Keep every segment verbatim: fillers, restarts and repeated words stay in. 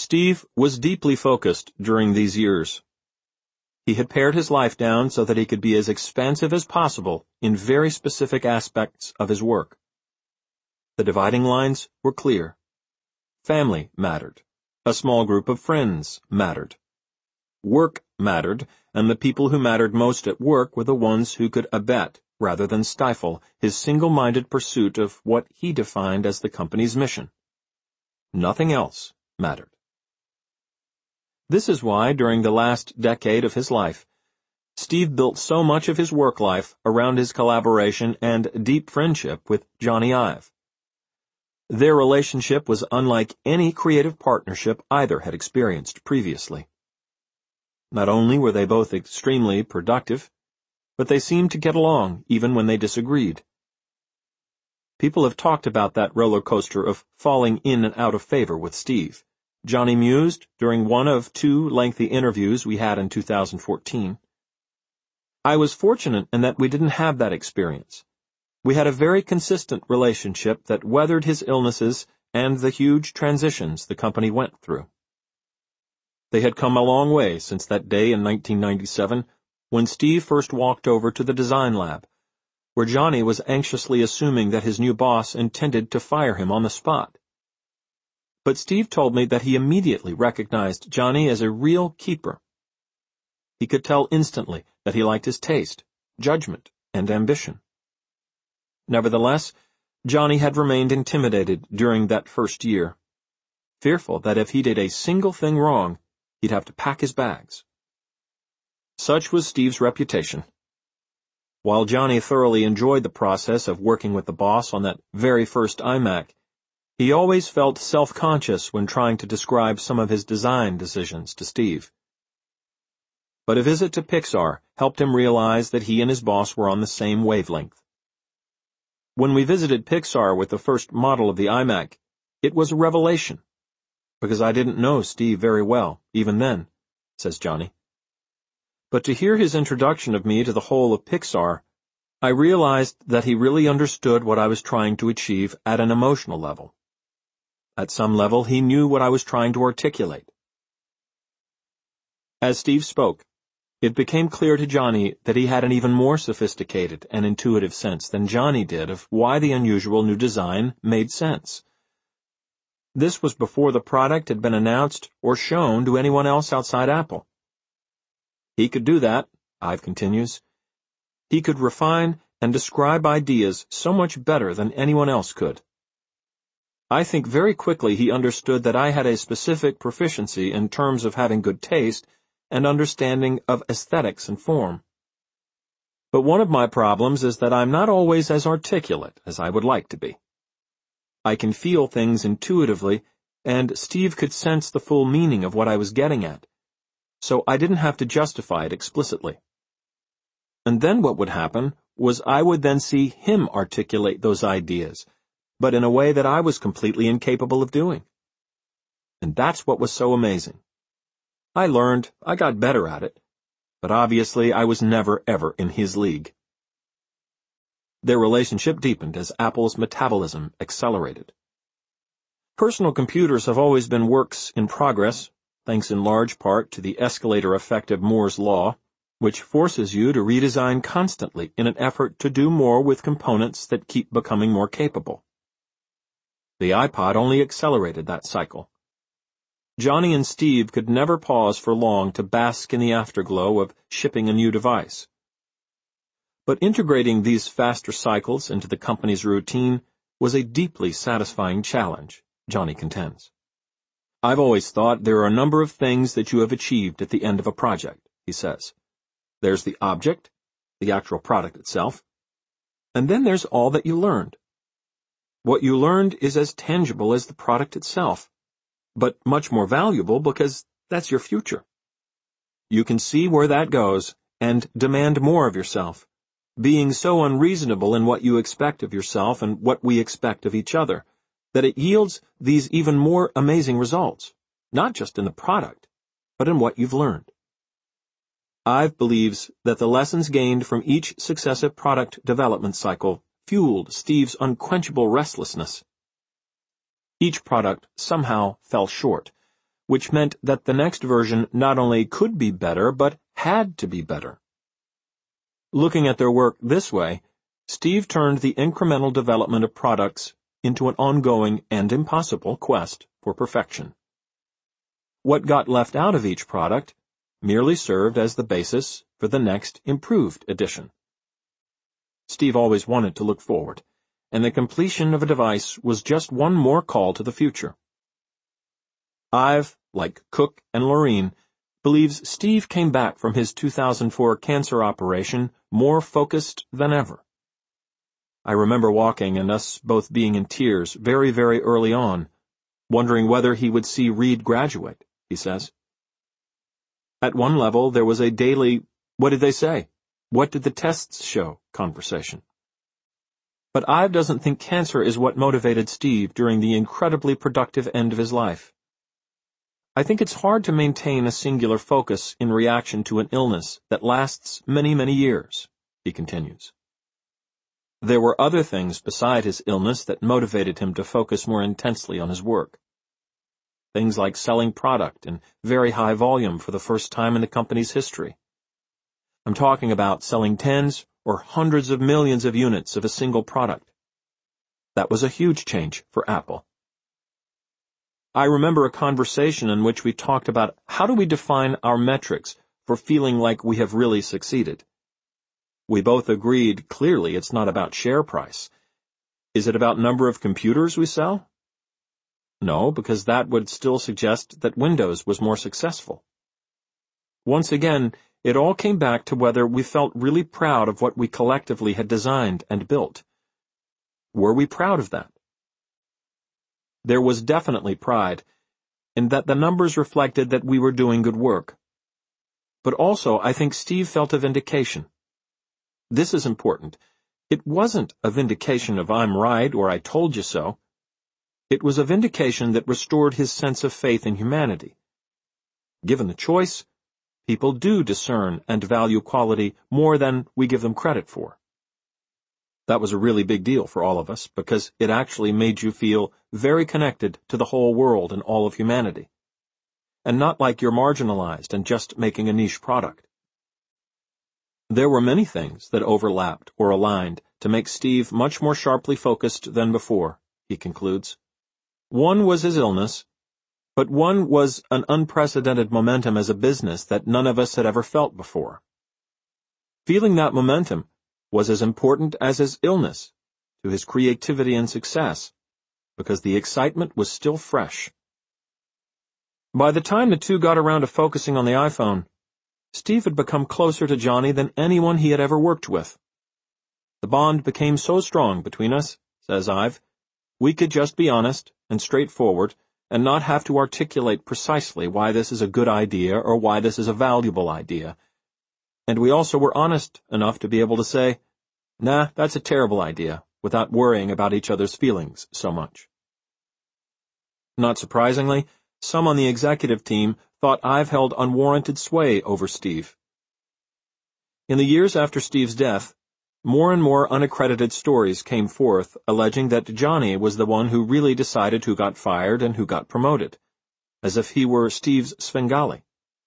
Steve was deeply focused during these years. He had pared his life down so that he could be as expansive as possible in very specific aspects of his work. The dividing lines were clear. Family mattered. A small group of friends mattered. Work mattered, and the people who mattered most at work were the ones who could abet, rather than stifle, his single-minded pursuit of what he defined as the company's mission. Nothing else mattered. This is why, during the last decade of his life, Steve built so much of his work life around his collaboration and deep friendship with Jony Ive. Their relationship was unlike any creative partnership either had experienced previously. Not only were they both extremely productive, but they seemed to get along even when they disagreed. People have talked about that roller coaster of falling in and out of favor with Steve. Jony mused during one of two lengthy interviews we had in two thousand fourteen. I was fortunate in that we didn't have that experience. We had a very consistent relationship that weathered his illnesses and the huge transitions the company went through. They had come a long way since that day in nineteen ninety-seven when Steve first walked over to the design lab, where Jony was anxiously assuming that his new boss intended to fire him on the spot. But Steve told me that he immediately recognized Jony as a real keeper. He could tell instantly that he liked his taste, judgment, and ambition. Nevertheless, Jony had remained intimidated during that first year, fearful that if he did a single thing wrong, he'd have to pack his bags. Such was Steve's reputation. While Jony thoroughly enjoyed the process of working with the boss on that very first iMac, he always felt self-conscious when trying to describe some of his design decisions to Steve. But a visit to Pixar helped him realize that he and his boss were on the same wavelength. When we visited Pixar with the first model of the iMac, it was a revelation, because I didn't know Steve very well, even then, says Jony. But to hear his introduction of me to the whole of Pixar, I realized that he really understood what I was trying to achieve at an emotional level. At some level, he knew what I was trying to articulate. As Steve spoke, it became clear to Jony that he had an even more sophisticated and intuitive sense than Jony did of why the unusual new design made sense. This was before the product had been announced or shown to anyone else outside Apple. He could do that, Ive continues. He could refine and describe ideas so much better than anyone else could. I think very quickly he understood that I had a specific proficiency in terms of having good taste and understanding of aesthetics and form. But one of my problems is that I'm not always as articulate as I would like to be. I can feel things intuitively, and Steve could sense the full meaning of what I was getting at, so I didn't have to justify it explicitly. And then what would happen was I would then see him articulate those ideas, but in a way that I was completely incapable of doing. And that's what was so amazing. I learned, I got better at it, but obviously I was never ever in his league. Their relationship deepened as Apple's metabolism accelerated. Personal computers have always been works in progress, thanks in large part to the escalator effect of Moore's law, which forces you to redesign constantly in an effort to do more with components that keep becoming more capable. The iPod only accelerated that cycle. Jony and Steve could never pause for long to bask in the afterglow of shipping a new device. But integrating these faster cycles into the company's routine was a deeply satisfying challenge, Jony contends. I've always thought there are a number of things that you have achieved at the end of a project, he says. There's the object, the actual product itself, and then there's all that you learned. What you learned is as tangible as the product itself, but much more valuable because that's your future. You can see where that goes and demand more of yourself, being so unreasonable in what you expect of yourself and what we expect of each other, that it yields these even more amazing results, not just in the product, but in what you've learned. Ive believes that the lessons gained from each successive product development cycle fueled Steve's unquenchable restlessness. Each product somehow fell short, which meant that the next version not only could be better, but had to be better. Looking at their work this way, Steve turned the incremental development of products into an ongoing and impossible quest for perfection. What got left out of each product merely served as the basis for the next improved edition. Steve always wanted to look forward, and the completion of a device was just one more call to the future. Ive, like Cook and Lorene, believes Steve came back from his two thousand four cancer operation more focused than ever. I remember walking and us both being in tears very, very early on, wondering whether he would see Reed graduate, he says. At one level, there was a daily, "What did they say? What did the tests show?" conversation. But Ive doesn't think cancer is what motivated Steve during the incredibly productive end of his life. I think it's hard to maintain a singular focus in reaction to an illness that lasts many, many years, he continues. There were other things beside his illness that motivated him to focus more intensely on his work. Things like selling product in very high volume for the first time in the company's history. I'm talking about selling tens or hundreds of millions of units of a single product. That was a huge change for Apple. I remember a conversation in which we talked about how do we define our metrics for feeling like we have really succeeded. We both agreed clearly it's not about share price. Is it about number of computers we sell? No, because that would still suggest that Windows was more successful. Once again, it all came back to whether we felt really proud of what we collectively had designed and built. Were we proud of that? There was definitely pride, in that the numbers reflected that we were doing good work. But also, I think Steve felt a vindication. This is important. It wasn't a vindication of "I'm right" or "I told you so." It was a vindication that restored his sense of faith in humanity. Given the choice, people do discern and value quality more than we give them credit for. That was a really big deal for all of us, because it actually made you feel very connected to the whole world and all of humanity, and not like you're marginalized and just making a niche product. There were many things that overlapped or aligned to make Steve much more sharply focused than before, he concludes. One was his illness, but one was an unprecedented momentum as a business that none of us had ever felt before. Feeling that momentum was as important as his illness to his creativity and success, because the excitement was still fresh. By the time the two got around to focusing on the iPhone, Steve had become closer to Johnny than anyone he had ever worked with. The bond became so strong between us, says Ive, we could just be honest and straightforward and not have to articulate precisely why this is a good idea or why this is a valuable idea. And we also were honest enough to be able to say, "Nah, that's a terrible idea," without worrying about each other's feelings so much. Not surprisingly, some on the executive team thought Ive held unwarranted sway over Steve. In the years after Steve's death, more and more unaccredited stories came forth alleging that Johnny was the one who really decided who got fired and who got promoted, as if he were Steve's Svengali.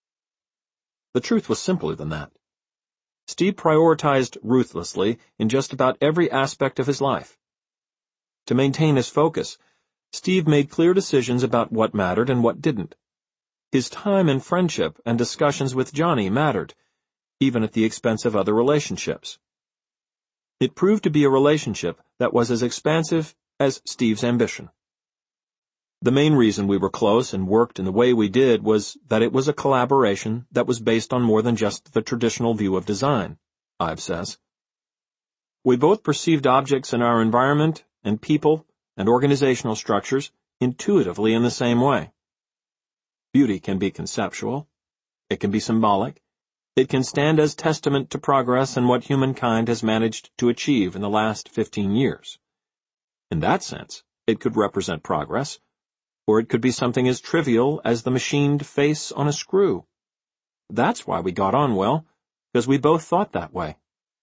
The truth was simpler than that. Steve prioritized ruthlessly in just about every aspect of his life. To maintain his focus, Steve made clear decisions about what mattered and what didn't. His time and friendship and discussions with Johnny mattered, even at the expense of other relationships. It proved to be a relationship that was as expansive as Steve's ambition. The main reason we were close and worked in the way we did was that it was a collaboration that was based on more than just the traditional view of design, Ive says. We both perceived objects in our environment and people and organizational structures intuitively in the same way. Beauty can be conceptual. It can be symbolic. It can stand as testament to progress and what humankind has managed to achieve in the last fifteen years. In that sense, it could represent progress, or it could be something as trivial as the machined face on a screw. That's why we got on well, because we both thought that way.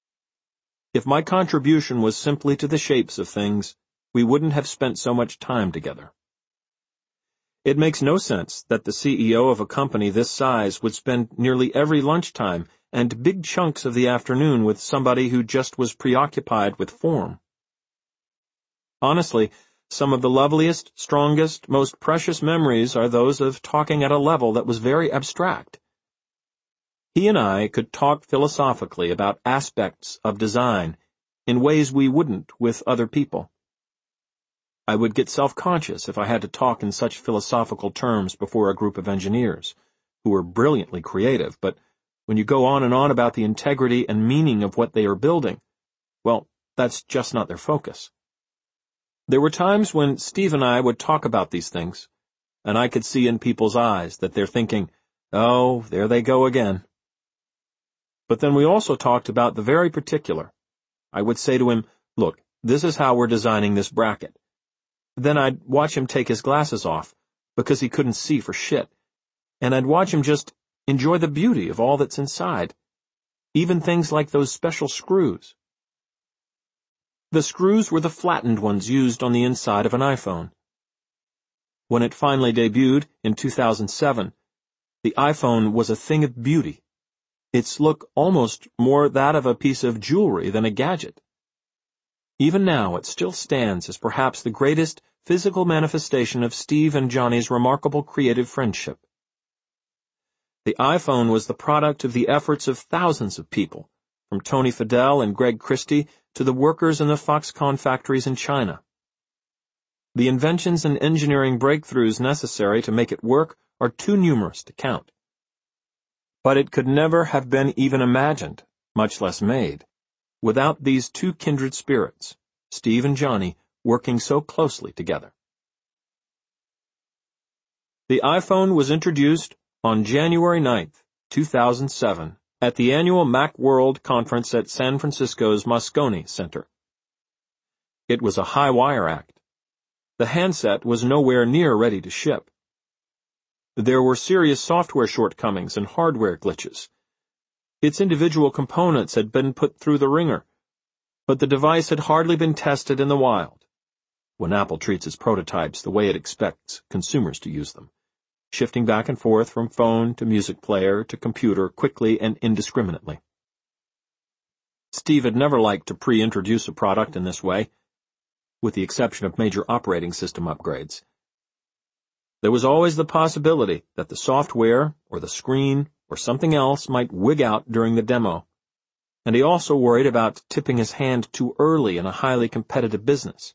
If my contribution was simply to the shapes of things, we wouldn't have spent so much time together. It makes no sense that the C E O of a company this size would spend nearly every lunchtime and big chunks of the afternoon with somebody who just was preoccupied with form. Honestly, some of the loveliest, strongest, most precious memories are those of talking at a level that was very abstract. He and I could talk philosophically about aspects of design in ways we wouldn't with other people. I would get self-conscious if I had to talk in such philosophical terms before a group of engineers, who were brilliantly creative, but when you go on and on about the integrity and meaning of what they are building, well, that's just not their focus. There were times when Steve and I would talk about these things, and I could see in people's eyes that they're thinking, oh, there they go again. But then we also talked about the very particular. I would say to him, look, this is how we're designing this bracket. Then I'd watch him take his glasses off, because he couldn't see for shit, and I'd watch him just enjoy the beauty of all that's inside, even things like those special screws. The screws were the flattened ones used on the inside of an iPhone. When it finally debuted in two thousand seven, the iPhone was a thing of beauty. Its look almost more that of a piece of jewelry than a gadget. Even now it still stands as perhaps the greatest physical manifestation of Steve and Johnny's remarkable creative friendship. The iPhone was the product of the efforts of thousands of people, from Tony Fadell and Greg Christie to the workers in the Foxconn factories in China. The inventions and engineering breakthroughs necessary to make it work are too numerous to count. But it could never have been even imagined, much less made, without these two kindred spirits, Steve and Johnny, working so closely together. The iPhone was introduced on January ninth, two thousand seven, at the annual Macworld conference at San Francisco's Moscone Center. It was a high-wire act. The handset was nowhere near ready to ship. There were serious software shortcomings and hardware glitches. Its individual components had been put through the ringer, but the device had hardly been tested in the wild, when Apple treats its prototypes the way it expects consumers to use them, shifting back and forth from phone to music player to computer quickly and indiscriminately. Steve had never liked to pre-introduce a product in this way, with the exception of major operating system upgrades. There was always the possibility that the software or the screen or something else might wig out during the demo, and he also worried about tipping his hand too early in a highly competitive business.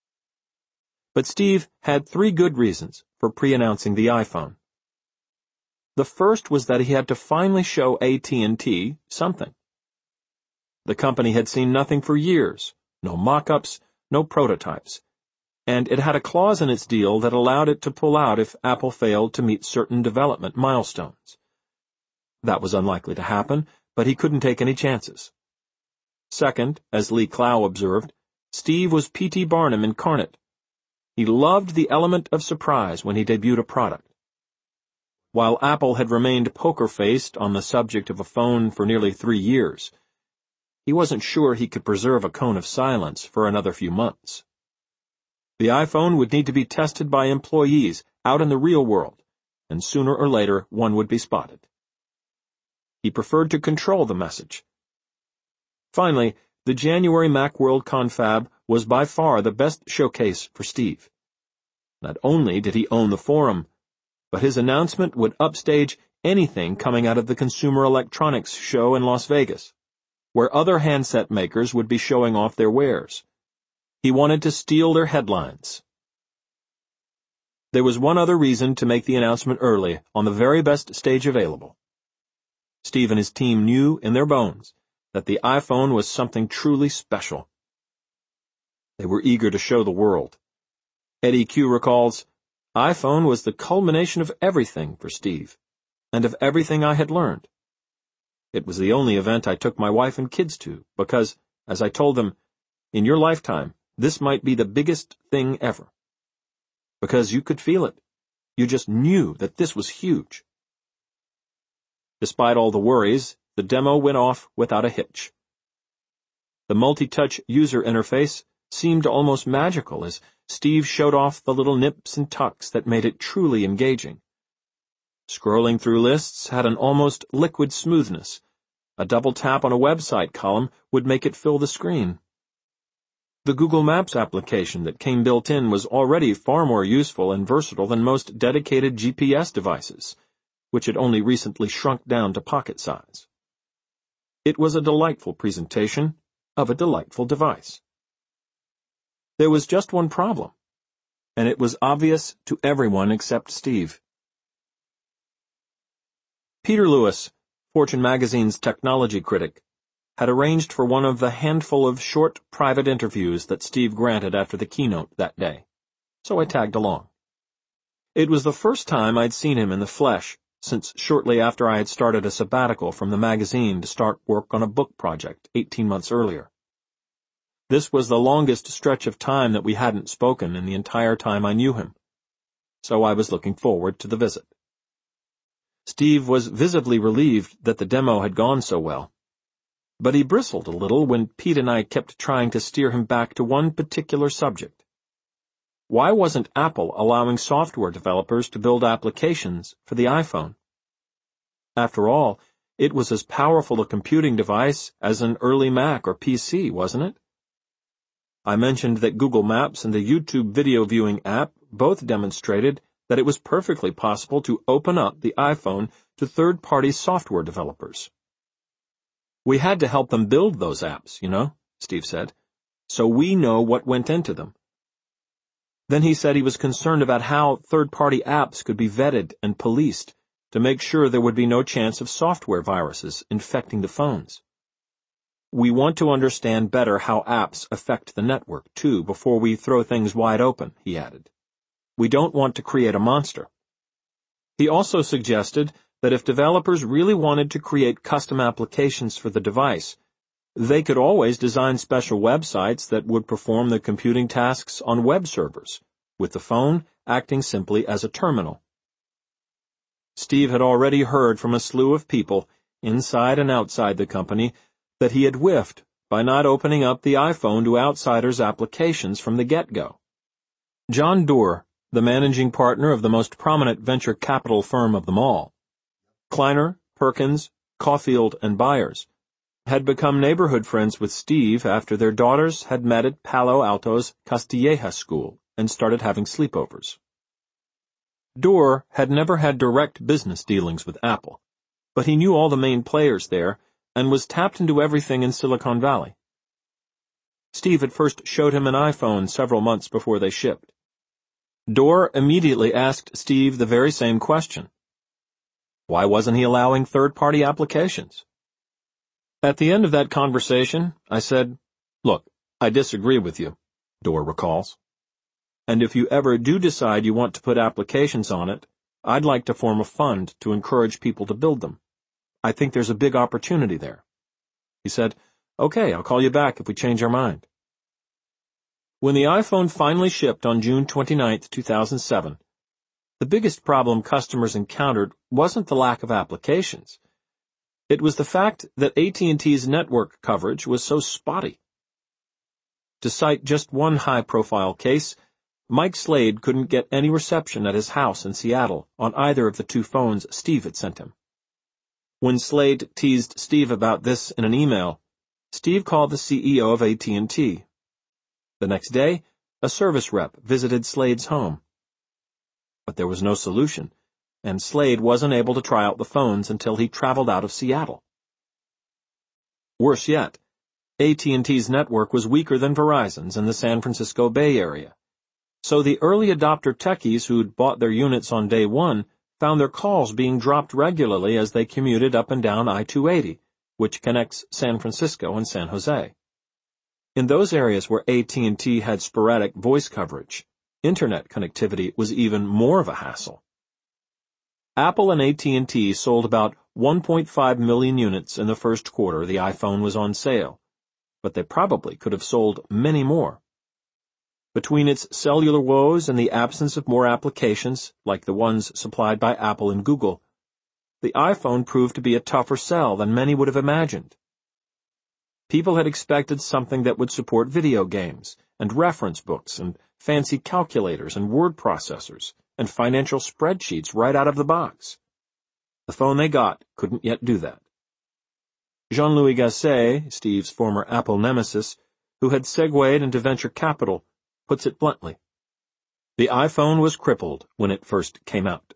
But Steve had three good reasons for pre-announcing the iPhone. The first was that he had to finally show A T and T something. The company had seen nothing for years, no mock-ups, no prototypes, and it had a clause in its deal that allowed it to pull out if Apple failed to meet certain development milestones. That was unlikely to happen, but he couldn't take any chances. Second, as Lee Clow observed, Steve was P T Barnum incarnate. He loved the element of surprise when he debuted a product. While Apple had remained poker-faced on the subject of a phone for nearly three years, he wasn't sure he could preserve a cone of silence for another few months. The iPhone would need to be tested by employees out in the real world, and sooner or later one would be spotted. He preferred to control the message. Finally, the January Macworld Confab was by far the best showcase for Steve. Not only did he own the forum, but his announcement would upstage anything coming out of the Consumer Electronics Show in Las Vegas, where other handset makers would be showing off their wares. He wanted to steal their headlines. There was one other reason to make the announcement early, on the very best stage available. Steve and his team knew in their bones that the iPhone was something truly special. They were eager to show the world. Eddie Q recalls, iPhone was the culmination of everything for Steve, and of everything I had learned. It was the only event I took my wife and kids to, because, as I told them, in your lifetime, this might be the biggest thing ever. Because you could feel it. You just knew that this was huge. Despite all the worries, the demo went off without a hitch. The multi-touch user interface seemed almost magical as Steve showed off the little nips and tucks that made it truly engaging. Scrolling through lists had an almost liquid smoothness. A double tap on a website column would make it fill the screen. The Google Maps application that came built in was already far more useful and versatile than most dedicated G P S devices, which had only recently shrunk down to pocket size. It was a delightful presentation of a delightful device. There was just one problem, and it was obvious to everyone except Steve. Peter Lewis, Fortune magazine's technology critic, had arranged for one of the handful of short private interviews that Steve granted after the keynote that day, so I tagged along. It was the first time I'd seen him in the flesh since shortly after I had started a sabbatical from the magazine to start work on a book project eighteen months earlier. This was the longest stretch of time that we hadn't spoken in the entire time I knew him, so I was looking forward to the visit. Steve was visibly relieved that the demo had gone so well, but he bristled a little when Pete and I kept trying to steer him back to one particular subject. Why wasn't Apple allowing software developers to build applications for the iPhone? After all, it was as powerful a computing device as an early Mac or P C, wasn't it? I mentioned that Google Maps and the YouTube video viewing app both demonstrated that it was perfectly possible to open up the iPhone to third-party software developers. We had to help them build those apps, you know, Steve said, so we know what went into them. Then he said he was concerned about how third-party apps could be vetted and policed to make sure there would be no chance of software viruses infecting the phones. We want to understand better how apps affect the network, too, before we throw things wide open, he added. We don't want to create a monster. He also suggested that if developers really wanted to create custom applications for the device, they could always design special websites that would perform the computing tasks on web servers, with the phone acting simply as a terminal. Steve had already heard from a slew of people, inside and outside the company, that he had whiffed by not opening up the iPhone to outsiders' applications from the get-go. John Doerr, the managing partner of the most prominent venture capital firm of them all, Kleiner, Perkins, Caulfield, and Byers, had become neighborhood friends with Steve after their daughters had met at Palo Alto's Castilleja School and started having sleepovers. Doerr had never had direct business dealings with Apple, but he knew all the main players there and was tapped into everything in Silicon Valley. Steve had first showed him an iPhone several months before they shipped. Doerr immediately asked Steve the very same question. Why wasn't he allowing third-party applications? At the end of that conversation, I said, "Look, I disagree with you," Doerr recalls. "And if you ever do decide you want to put applications on it, I'd like to form a fund to encourage people to build them. I think there's a big opportunity there." He said, "Okay, I'll call you back if we change our mind." When the iPhone finally shipped on June twenty-ninth, two thousand seven, the biggest problem customers encountered wasn't the lack of applications. It was the fact that A T and T's network coverage was so spotty. To cite just one high-profile case, Mike Slade couldn't get any reception at his house in Seattle on either of the two phones Steve had sent him. When Slade teased Steve about this in an email, Steve called the C E O of A T and T. The next day, a service rep visited Slade's home. But there was no solution, and Slade wasn't able to try out the phones until he traveled out of Seattle. Worse yet, A T and T's network was weaker than Verizon's in the San Francisco Bay Area, so the early adopter techies who'd bought their units on day one found their calls being dropped regularly as they commuted up and down I two eighty, which connects San Francisco and San Jose. In those areas where A T and T had sporadic voice coverage, internet connectivity was even more of a hassle. Apple and A T and T sold about one point five million units in the first quarter the iPhone was on sale, but they probably could have sold many more. Between its cellular woes and the absence of more applications, like the ones supplied by Apple and Google, the iPhone proved to be a tougher sell than many would have imagined. People had expected something that would support video games and reference books and fancy calculators and word processors and financial spreadsheets right out of the box. The phone they got couldn't yet do that. Jean-Louis Gasset, Steve's former Apple nemesis, who had segued into venture capital, puts it bluntly. The iPhone was crippled when it first came out.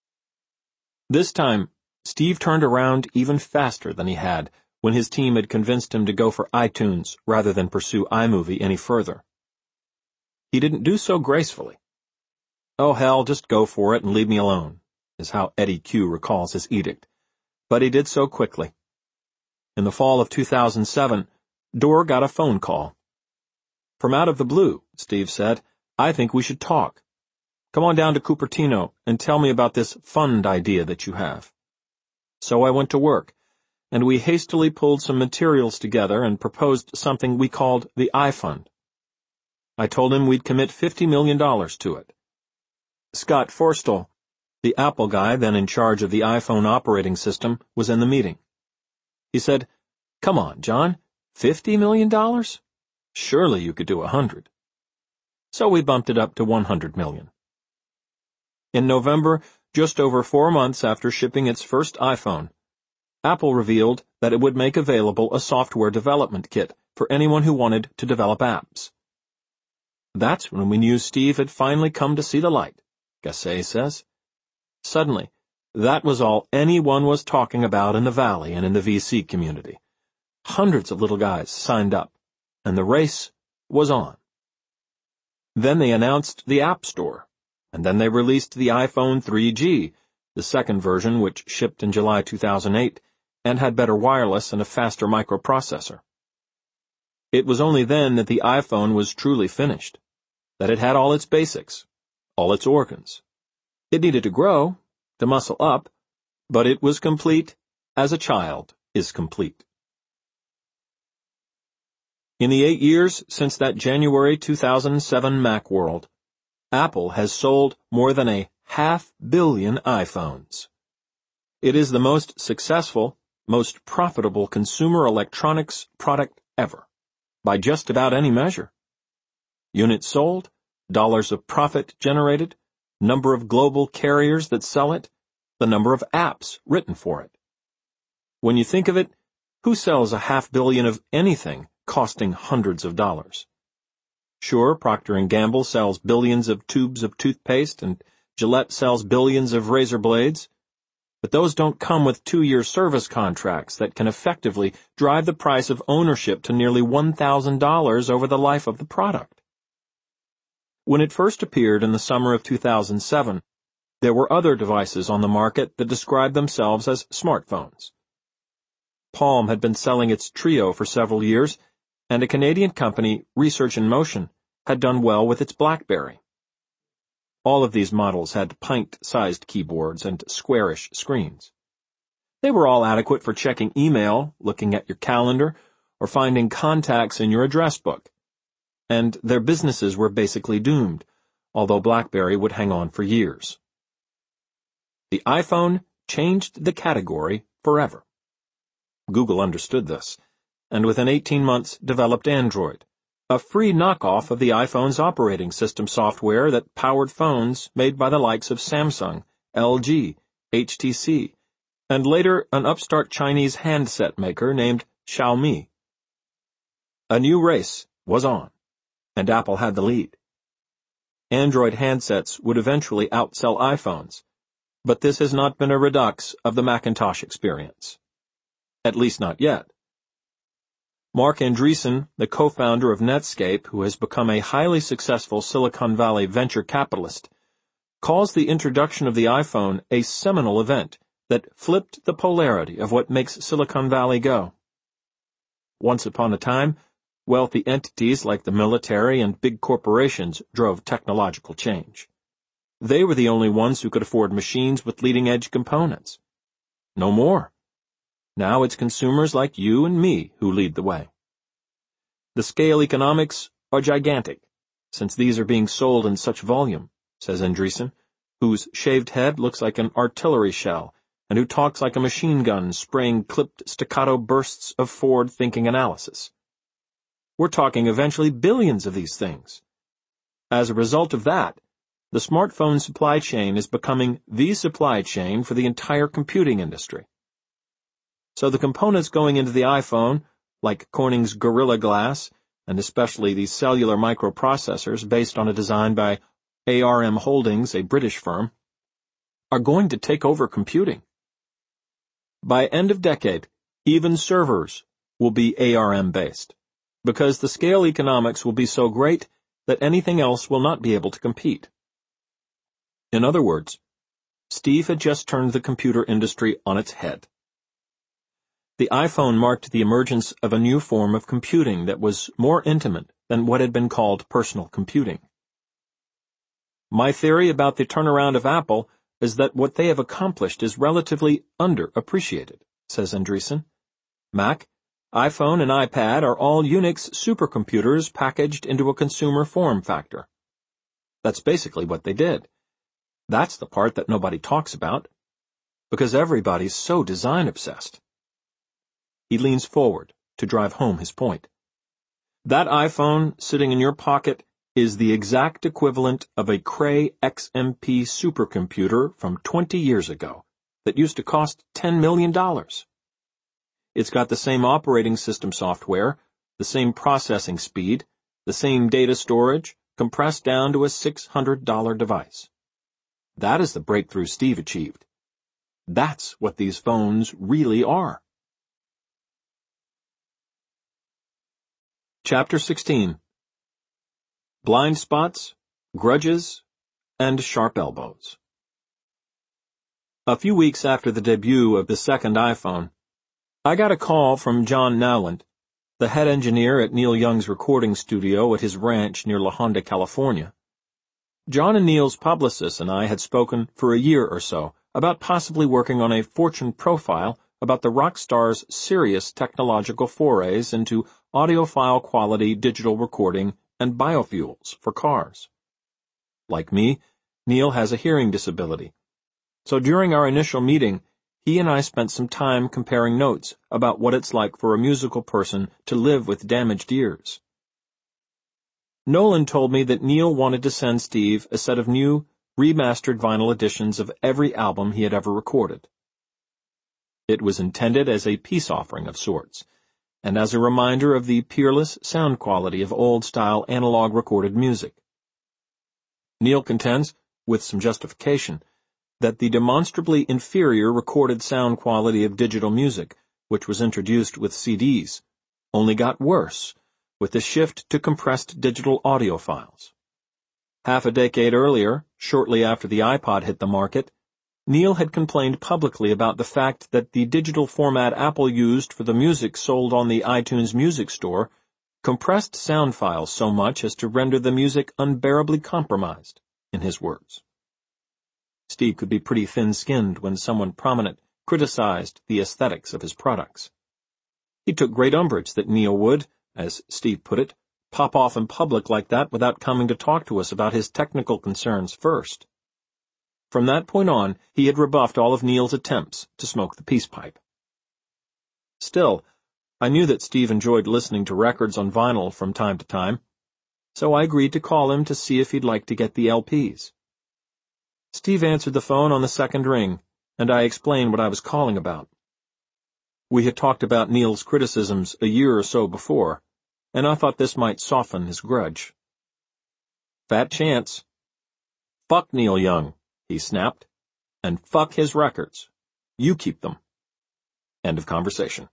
This time, Steve turned around even faster than he had when his team had convinced him to go for iTunes rather than pursue iMovie any further. He didn't do so gracefully. "Oh hell, just go for it and leave me alone," is how Eddie Q recalls his edict. But he did so quickly. In the fall of two thousand seven, Doerr got a phone call. "From out of the blue," Steve said, "I think we should talk. Come on down to Cupertino and tell me about this fund idea that you have." So I went to work, and we hastily pulled some materials together and proposed something we called the iFund. I told him we'd commit fifty million dollars to it. Scott Forstall, the Apple guy then in charge of the iPhone operating system, was in the meeting. He said, "Come on, John, fifty million dollars? Surely you could do a hundred." So we bumped it up to one hundred million dollars. In November, just over four months after shipping its first iPhone, Apple revealed that it would make available a software development kit for anyone who wanted to develop apps. That's when we knew Steve had finally come to see the light, Gasset says. Suddenly, that was all anyone was talking about in the Valley and in the V C community. Hundreds of little guys signed up, and the race was on. Then they announced the App Store, and then they released the iPhone three G, the second version which shipped in July two thousand eight, and had better wireless and a faster microprocessor. It was only then that the iPhone was truly finished, that it had all its basics, all its organs. It needed to grow, to muscle up, but it was complete as a child is complete. In the eight years since that January two thousand seven Macworld, Apple has sold more than a half billion iPhones. It is the most successful, most profitable consumer electronics product ever, by just about any measure. Units sold, dollars of profit generated, number of global carriers that sell it, the number of apps written for it. When you think of it, who sells a half billion of anything costing hundreds of dollars? Sure, Procter and Gamble sells billions of tubes of toothpaste and Gillette sells billions of razor blades, but those don't come with two-year service contracts that can effectively drive the price of ownership to nearly one thousand dollars over the life of the product. When it first appeared in the summer of two thousand seven, there were other devices on the market that described themselves as smartphones. Palm had been selling its Trio for several years, and a Canadian company, Research in Motion, had done well with its BlackBerry. All of these models had pint-sized keyboards and squarish screens. They were all adequate for checking email, looking at your calendar, or finding contacts in your address book. And their businesses were basically doomed, although BlackBerry would hang on for years. The iPhone changed the category forever. Google understood this, and within eighteen months developed Android, a free knockoff of the iPhone's operating system software that powered phones made by the likes of Samsung, L G, H T C, and later an upstart Chinese handset maker named Xiaomi. A new race was on, and Apple had the lead. Android handsets would eventually outsell iPhones, but this has not been a redux of the Macintosh experience. At least not yet. Marc Andreessen, the co-founder of Netscape, who has become a highly successful Silicon Valley venture capitalist, calls the introduction of the iPhone a seminal event that flipped the polarity of what makes Silicon Valley go. Once upon a time, wealthy entities like the military and big corporations drove technological change. They were the only ones who could afford machines with leading-edge components. No more. Now it's consumers like you and me who lead the way. The scale economics are gigantic, since these are being sold in such volume, says Andreessen, whose shaved head looks like an artillery shell and who talks like a machine gun spraying clipped staccato bursts of forward-thinking analysis. We're talking eventually billions of these things. As a result of that, the smartphone supply chain is becoming the supply chain for the entire computing industry. So the components going into the iPhone, like Corning's Gorilla Glass, and especially the cellular microprocessors based on a design by A R M Holdings, a British firm, are going to take over computing. By end of decade, even servers will be A R M-based, because the scale economics will be so great that anything else will not be able to compete. In other words, Steve had just turned the computer industry on its head. The iPhone marked the emergence of a new form of computing that was more intimate than what had been called personal computing. My theory about the turnaround of Apple is that what they have accomplished is relatively underappreciated, says Andreessen. Mac, iPhone, and iPad are all Unix supercomputers packaged into a consumer form factor. That's basically what they did. That's the part that nobody talks about, because everybody's so design-obsessed. He leans forward to drive home his point. That iPhone sitting in your pocket is the exact equivalent of a Cray X M P supercomputer from twenty years ago that used to cost ten million dollars. It's got the same operating system software, the same processing speed, the same data storage, compressed down to a six hundred dollar device. That is the breakthrough Steve achieved. That's what these phones really are. Chapter sixteen. Blind Spots, Grudges, and Sharp Elbows. A few weeks after the debut of the second iPhone, I got a call from John Nowland, the head engineer at Neil Young's recording studio at his ranch near La Honda, California. John and Neil's publicist and I had spoken for a year or so about possibly working on a fortune profile about the rock star's serious technological forays into audiophile quality digital recording and biofuels for cars. Like me, Neil has a hearing disability. So during our initial meeting, he and I spent some time comparing notes about what it's like for a musical person to live with damaged ears. Nolan told me that Neil wanted to send Steve a set of new, remastered vinyl editions of every album he had ever recorded. It was intended as a peace offering of sorts, and as a reminder of the peerless sound quality of old-style analog recorded music. Neil contends, with some justification, that the demonstrably inferior recorded sound quality of digital music, which was introduced with C Ds, only got worse with the shift to compressed digital audio files. Half a decade earlier, shortly after the iPod hit the market, Neil had complained publicly about the fact that the digital format Apple used for the music sold on the iTunes Music Store compressed sound files so much as to render the music unbearably compromised, in his words. Steve could be pretty thin-skinned when someone prominent criticized the aesthetics of his products. He took great umbrage that Neil would, as Steve put it, pop off in public like that without coming to talk to us about his technical concerns first. From that point on, he had rebuffed all of Neil's attempts to smoke the peace pipe. Still, I knew that Steve enjoyed listening to records on vinyl from time to time, so I agreed to call him to see if he'd like to get the L Ps. Steve answered the phone on the second ring, and I explained what I was calling about. We had talked about Neil's criticisms a year or so before, and I thought this might soften his grudge. Fat chance. Fuck Neil Young, he snapped, and fuck his records. You keep them. End of conversation.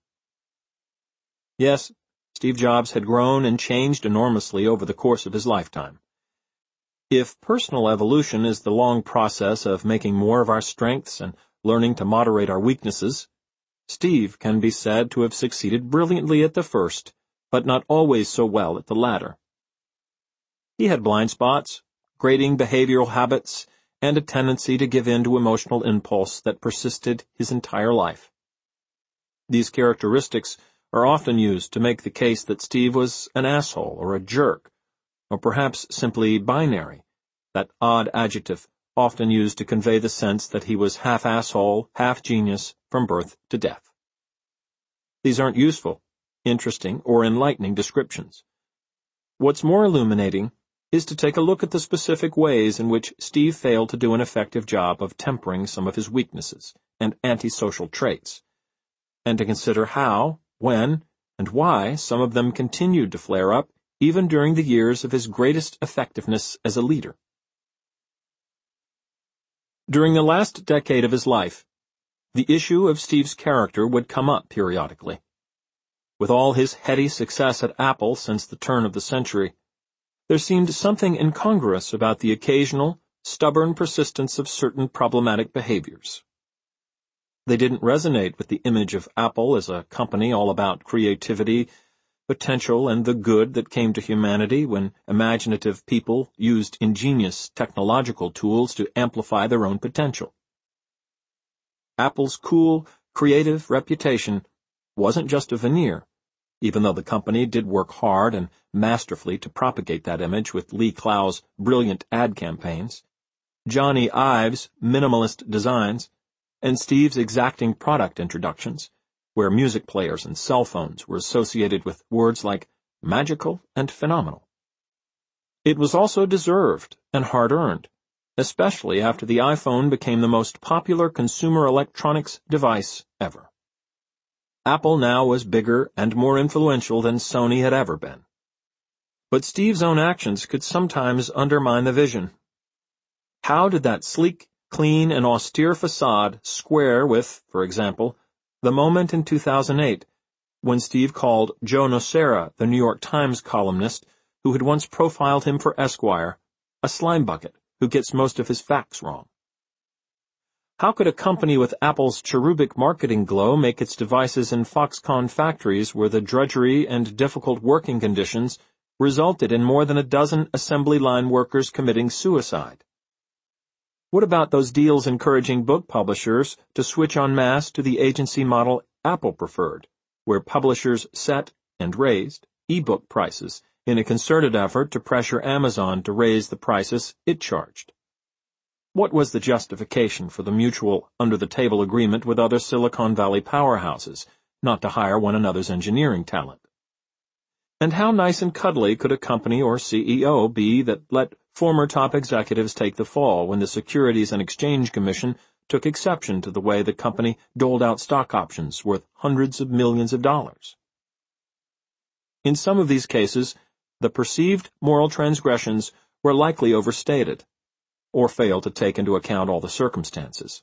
Yes, Steve Jobs had grown and changed enormously over the course of his lifetime. If personal evolution is the long process of making more of our strengths and learning to moderate our weaknesses, Steve can be said to have succeeded brilliantly at the first, but not always so well at the latter. He had blind spots, grating behavioral habits, and a tendency to give in to emotional impulse that persisted his entire life. These characteristics are often used to make the case that Steve was an asshole or a jerk, or perhaps simply binary, that odd adjective often used to convey the sense that he was half asshole, half genius from birth to death. These aren't useful, interesting, or enlightening descriptions. What's more illuminating is to take a look at the specific ways in which Steve failed to do an effective job of tempering some of his weaknesses and antisocial traits, and to consider how, when, and why some of them continued to flare up even during the years of his greatest effectiveness as a leader. During the last decade of his life, the issue of Steve's character would come up periodically. With all his heady success at Apple since the turn of the century, there seemed something incongruous about the occasional, stubborn persistence of certain problematic behaviors. They didn't resonate with the image of Apple as a company all about creativity, potential, and the good that came to humanity when imaginative people used ingenious technological tools to amplify their own potential. Apple's cool, creative reputation wasn't just a veneer, even though the company did work hard and masterfully to propagate that image with Lee Clow's brilliant ad campaigns, Johnny Ive's minimalist designs, and Steve's exacting product introductions, where music players and cell phones were associated with words like magical and phenomenal. It was also deserved and hard-earned, especially after the iPhone became the most popular consumer electronics device ever. Apple now was bigger and more influential than Sony had ever been. But Steve's own actions could sometimes undermine the vision. How did that sleek, clean, and austere facade square with, for example, the moment in two thousand eight when Steve called Joe Nocera, the New York Times columnist who had once profiled him for Esquire, a slime bucket who gets most of his facts wrong? How could a company with Apple's cherubic marketing glow make its devices in Foxconn factories where the drudgery and difficult working conditions resulted in more than a dozen assembly line workers committing suicide? What about those deals encouraging book publishers to switch en masse to the agency model Apple preferred, where publishers set and raised e-book prices in a concerted effort to pressure Amazon to raise the prices it charged? What was the justification for the mutual under-the-table agreement with other Silicon Valley powerhouses not to hire one another's engineering talent? And how nice and cuddly could a company or C E O be that let former top executives take the fall when the Securities and Exchange Commission took exception to the way the company doled out stock options worth hundreds of millions of dollars? In some of these cases, the perceived moral transgressions were likely overstated, or failed to take into account all the circumstances.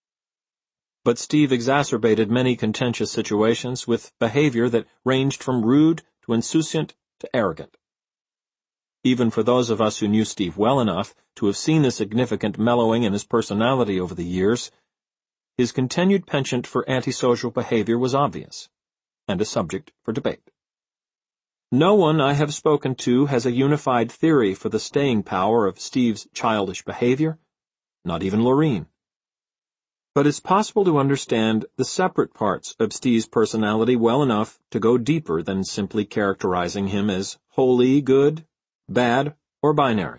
But Steve exacerbated many contentious situations with behavior that ranged from rude to insouciant to arrogant. Even for those of us who knew Steve well enough to have seen the significant mellowing in his personality over the years, his continued penchant for antisocial behavior was obvious, and a subject for debate. No one I have spoken to has a unified theory for the staying power of Steve's childish behavior, not even Lorene. But it's possible to understand the separate parts of Steve's personality well enough to go deeper than simply characterizing him as wholly good, bad, or binary.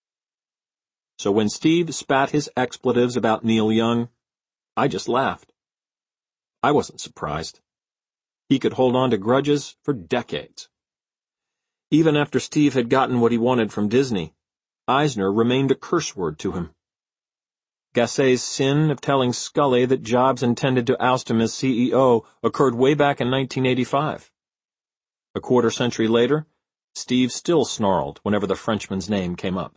So when Steve spat his expletives about Neil Young, I just laughed. I wasn't surprised. He could hold on to grudges for decades. Even after Steve had gotten what he wanted from Disney, Eisner remained a curse word to him. Gassay's sin of telling Scully that Jobs intended to oust him as C E O occurred way back in nineteen eighty-five. A quarter century later, Steve still snarled whenever the Frenchman's name came up.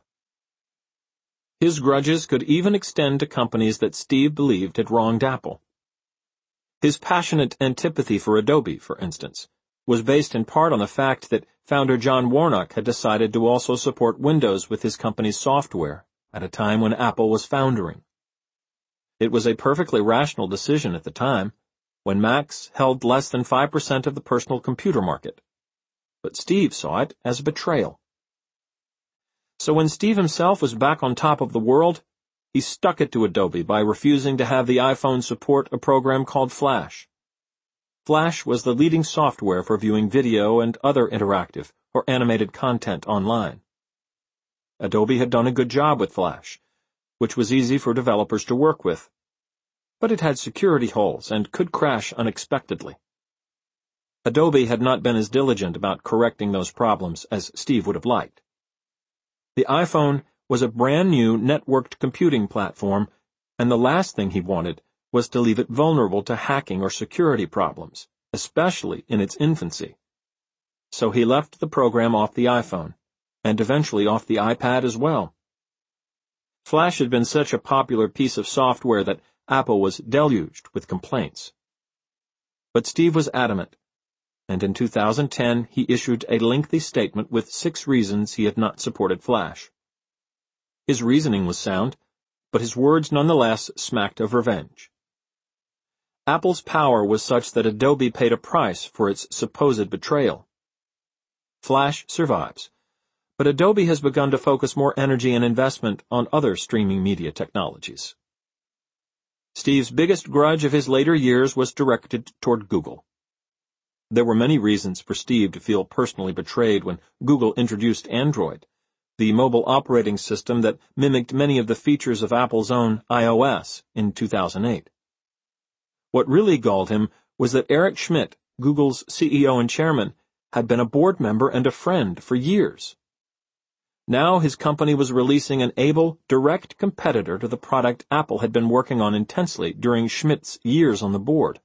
His grudges could even extend to companies that Steve believed had wronged Apple. His passionate antipathy for Adobe, for instance, was based in part on the fact that founder John Warnock had decided to also support Windows with his company's software at a time when Apple was foundering. It was a perfectly rational decision at the time, when Macs held less than five percent of the personal computer market. But Steve saw it as a betrayal. So when Steve himself was back on top of the world, he stuck it to Adobe by refusing to have the iPhone support a program called Flash. Flash was the leading software for viewing video and other interactive or animated content online. Adobe had done a good job with Flash, which was easy for developers to work with, but it had security holes and could crash unexpectedly. Adobe had not been as diligent about correcting those problems as Steve would have liked. The iPhone was a brand-new networked computing platform, and the last thing he wanted was to leave it vulnerable to hacking or security problems, especially in its infancy. So he left the program off the iPhone, and eventually off the iPad as well. Flash had been such a popular piece of software that Apple was deluged with complaints. But Steve was adamant, and in two thousand ten he issued a lengthy statement with six reasons he had not supported Flash. His reasoning was sound, but his words nonetheless smacked of revenge. Apple's power was such that Adobe paid a price for its supposed betrayal. Flash survives, but Adobe has begun to focus more energy and investment on other streaming media technologies. Steve's biggest grudge of his later years was directed toward Google. There were many reasons for Steve to feel personally betrayed when Google introduced Android, the mobile operating system that mimicked many of the features of Apple's own iOS, in two thousand eight. What really galled him was that Eric Schmidt, Google's C E O and chairman, had been a board member and a friend for years. Now his company was releasing an able, direct competitor to the product Apple had been working on intensely during Schmidt's years on the board.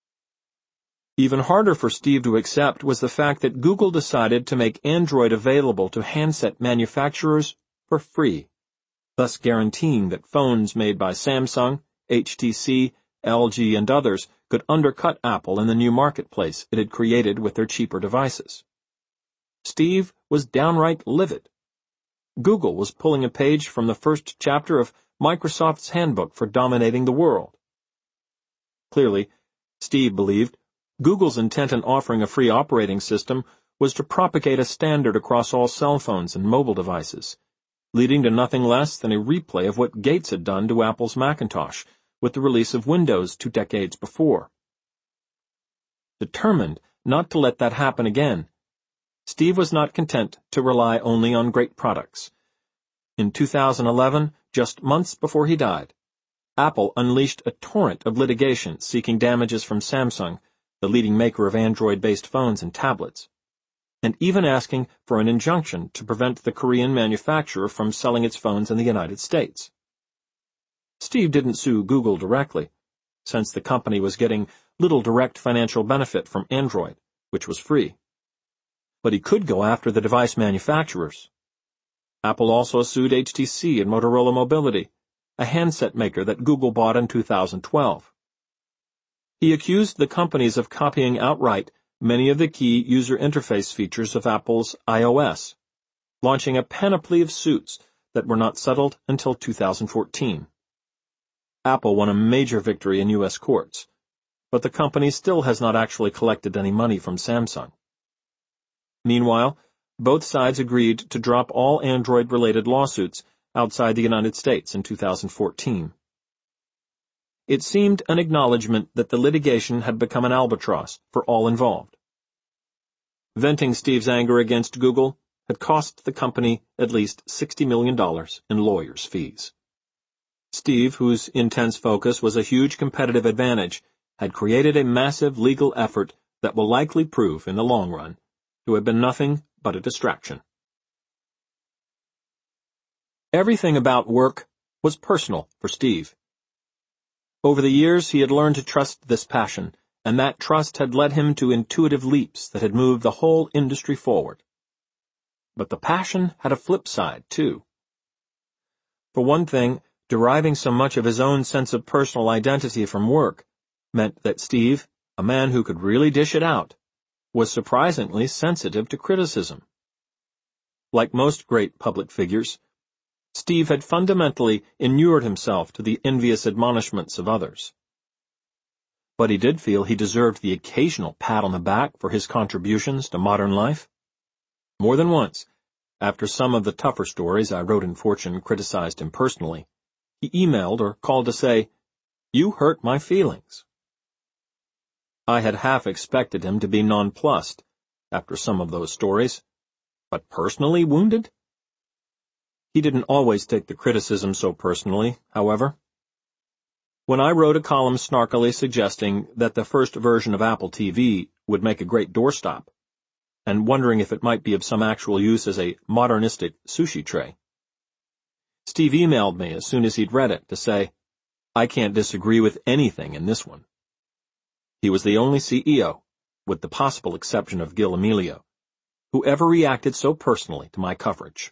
Even harder for Steve to accept was the fact that Google decided to make Android available to handset manufacturers for free, thus guaranteeing that phones made by Samsung, H T C, L G, and others could undercut Apple in the new marketplace it had created with their cheaper devices. Steve was downright livid. Google was pulling a page from the first chapter of Microsoft's handbook for dominating the world. Clearly, Steve believed Google's intent in offering a free operating system was to propagate a standard across all cell phones and mobile devices, leading to nothing less than a replay of what Gates had done to Apple's Macintosh with the release of Windows two decades before. Determined not to let that happen again, Steve was not content to rely only on great products. In two thousand eleven, just months before he died, Apple unleashed a torrent of litigation seeking damages from Samsung, the leading maker of Android-based phones and tablets, and even asking for an injunction to prevent the Korean manufacturer from selling its phones in the United States. Steve didn't sue Google directly, since the company was getting little direct financial benefit from Android, which was free. But he could go after the device manufacturers. Apple also sued H T C and Motorola Mobility, a handset maker that Google bought in two thousand twelve. He accused the companies of copying outright many of the key user interface features of Apple's iOS, launching a panoply of suits that were not settled until two thousand fourteen. Apple won a major victory in U S courts, but the company still has not actually collected any money from Samsung. Meanwhile, both sides agreed to drop all Android-related lawsuits outside the United States in two thousand fourteen. It seemed an acknowledgement that the litigation had become an albatross for all involved. Venting Steve's anger against Google had cost the company at least sixty million dollars in lawyers' fees. Steve, whose intense focus was a huge competitive advantage, had created a massive legal effort that will likely prove, in the long run, to have been nothing but a distraction. Everything about work was personal for Steve. Over the years, he had learned to trust this passion, and that trust had led him to intuitive leaps that had moved the whole industry forward. But the passion had a flip side, too. For one thing, deriving so much of his own sense of personal identity from work meant that Steve, a man who could really dish it out, was surprisingly sensitive to criticism. Like most great public figures, Steve had fundamentally inured himself to the envious admonishments of others. But he did feel he deserved the occasional pat on the back for his contributions to modern life. More than once, after some of the tougher stories I wrote in Fortune criticized him personally, he emailed or called to say, "You hurt my feelings." I had half expected him to be nonplussed after some of those stories, but personally wounded? He didn't always take the criticism so personally, however. When I wrote a column snarkily suggesting that the first version of Apple T V would make a great doorstop, and wondering if it might be of some actual use as a modernistic sushi tray, Steve emailed me as soon as he'd read it to say, "I can't disagree with anything in this one." He was the only C E O, with the possible exception of Gil Amelio, who ever reacted so personally to my coverage.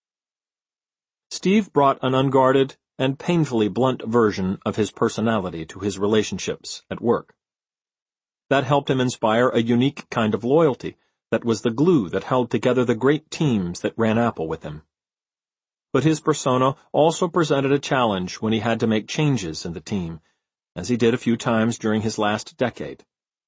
Steve brought an unguarded and painfully blunt version of his personality to his relationships at work. That helped him inspire a unique kind of loyalty that was the glue that held together the great teams that ran Apple with him. But his persona also presented a challenge when he had to make changes in the team, as he did a few times during his last decade.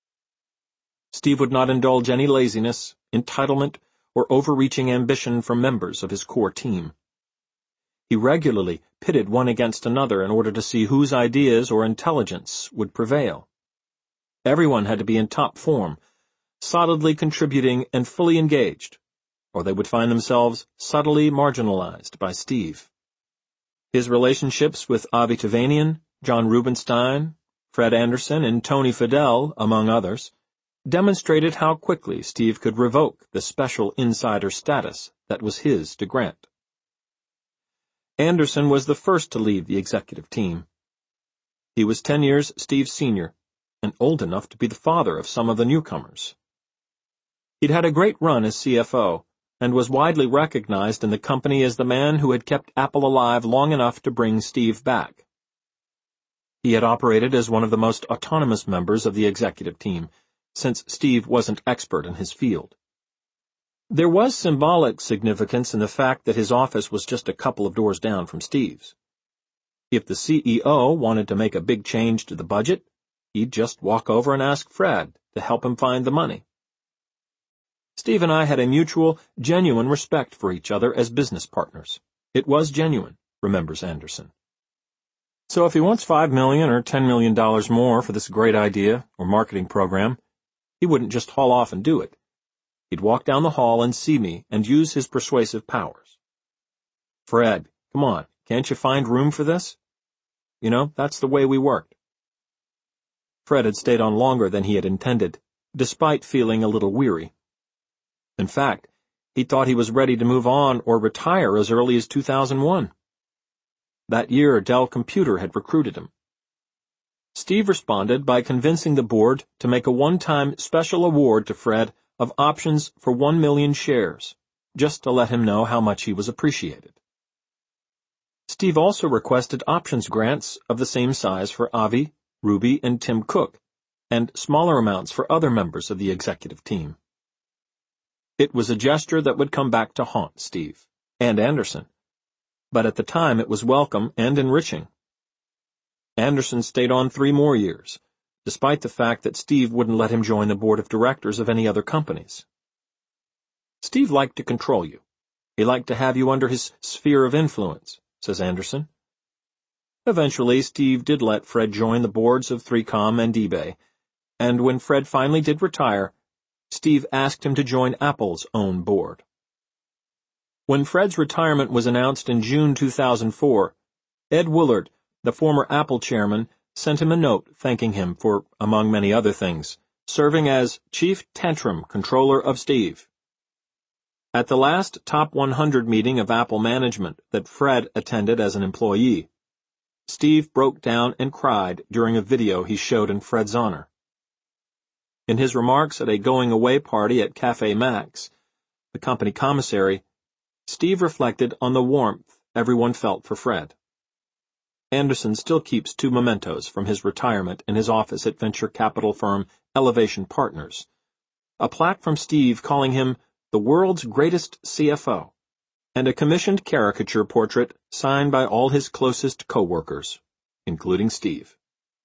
Steve would not indulge any laziness, entitlement, or overreaching ambition from members of his core team. He regularly pitted one against another in order to see whose ideas or intelligence would prevail. Everyone had to be in top form, solidly contributing and fully engaged, or they would find themselves subtly marginalized by Steve. His relationships with Avi Tevanian, John Rubinstein, Fred Anderson, and Tony Fadell, among others, demonstrated how quickly Steve could revoke the special insider status that was his to grant. Anderson was the first to leave the executive team. He was ten years Steve's senior, and old enough to be the father of some of the newcomers. He'd had a great run as C F O, and was widely recognized in the company as the man who had kept Apple alive long enough to bring Steve back. He had operated as one of the most autonomous members of the executive team, since Steve wasn't expert in his field. There was symbolic significance in the fact that his office was just a couple of doors down from Steve's. If the C E O wanted to make a big change to the budget, he'd just walk over and ask Fred to help him find the money. Steve and I had a mutual, genuine respect for each other as business partners. It was genuine, remembers Anderson. So if he wants five million dollars or ten million dollars more for this great idea or marketing program, he wouldn't just haul off and do it. He'd walk down the hall and see me and use his persuasive powers. "Fred, come on, can't you find room for this?" You know, that's the way we worked. Fred had stayed on longer than he had intended, despite feeling a little weary. In fact, he thought he was ready to move on or retire as early as two thousand one. That year, Dell Computer had recruited him. Steve responded by convincing the board to make a one-time special award to Fred of options for one million shares, just to let him know how much he was appreciated. Steve also requested options grants of the same size for Avi, Ruby, and Tim Cook, and smaller amounts for other members of the executive team. It was a gesture that would come back to haunt Steve and Anderson, but at the time it was welcome and enriching. Anderson stayed on three more years, despite the fact that Steve wouldn't let him join the board of directors of any other companies. Steve liked to control you. He liked to have you under his sphere of influence, says Anderson. Eventually, Steve did let Fred join the boards of three com and eBay, and when Fred finally did retire, Steve asked him to join Apple's own board. When Fred's retirement was announced in June two thousand four, Ed Woolard, the former Apple chairman, sent him a note thanking him for, among many other things, serving as Chief Tantrum Controller of Steve. At the last Top one hundred meeting of Apple management that Fred attended as an employee, Steve broke down and cried during a video he showed in Fred's honor. In his remarks at a going-away party at Cafe Max, the company commissary, Steve reflected on the warmth everyone felt for Fred. Anderson still keeps two mementos from his retirement in his office at venture capital firm Elevation Partners, a plaque from Steve calling him the world's greatest C F O, and a commissioned caricature portrait signed by all his closest co-workers, including Steve.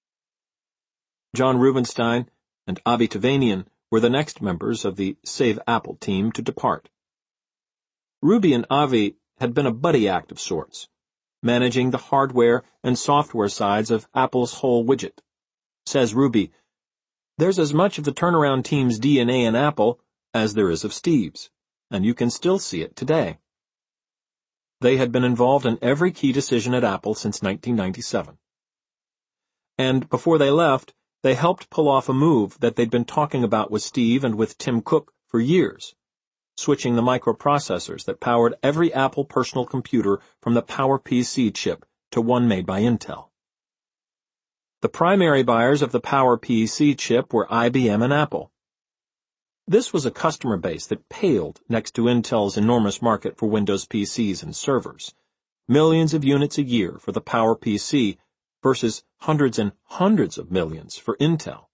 John Rubinstein and Avi Tevanian were the next members of the Save Apple team to depart. Ruby and Avi had been a buddy act of sorts, managing the hardware and software sides of Apple's whole widget. Says Ruby, "There's as much of the turnaround team's D N A in Apple as there is of Steve's, and you can still see it today." They had been involved in every key decision at Apple since nineteen ninety-seven. And before they left, they helped pull off a move that they'd been talking about with Steve and with Tim Cook for years, switching the microprocessors that powered every Apple personal computer from the PowerPC chip to one made by Intel. The primary buyers of the PowerPC chip were I B M and Apple. This was a customer base that paled next to Intel's enormous market for Windows P Cs and servers. Millions of units a year for the PowerPC versus hundreds and hundreds of millions for Intel.